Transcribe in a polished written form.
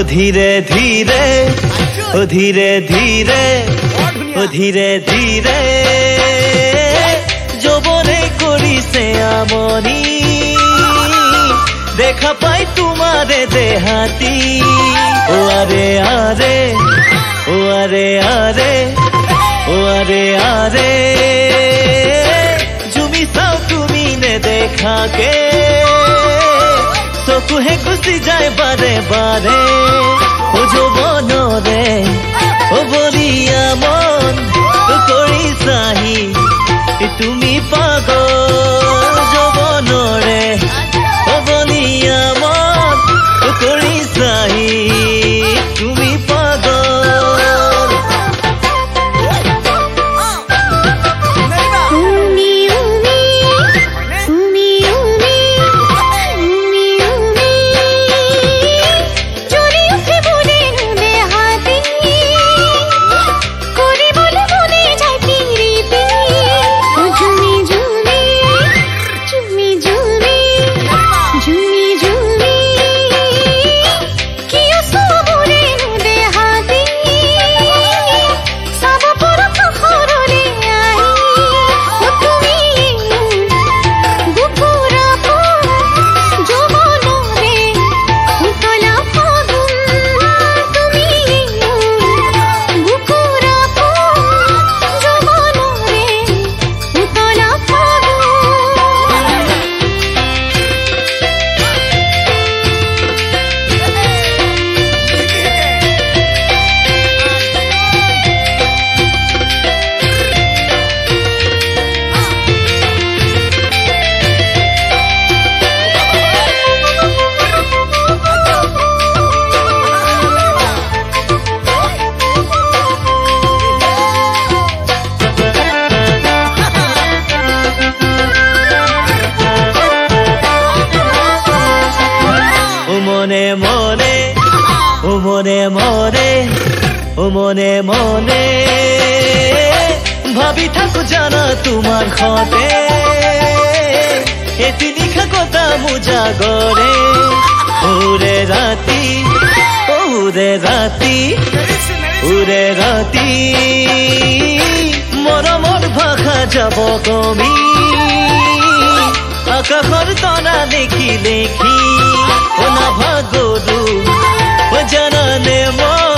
ধীরে ধীরে ও ধীরে ধীরে ও ধীরে ধীরে যৌবনে করিছে আমনি দেখা পাই তোমারে দেহাতি ও আরে আরে ও আরে আরে ও আরে আরে জুমি চাও তুমি নে দেখাকে চকুহে গুচি যায় বাৰে বাৰে ও যৌবনৰে ও বলিয়া মন কৰিছাহি তুমি পাগল যৌবনৰে ও বলিয়া মন কৰিছাহি তুমি পাগল মনে মনে ও মনে মনে ভাবি থাকো জানা তোমার ঘটে এটি নিশা কথা মুজাগরে ওরে রাতি ওরে রাতি ওরে রাতি মৰমৰ ভাষা যাব কমি আকাশৰ তৰা দেখি দেখি নাভাগৰু জানানে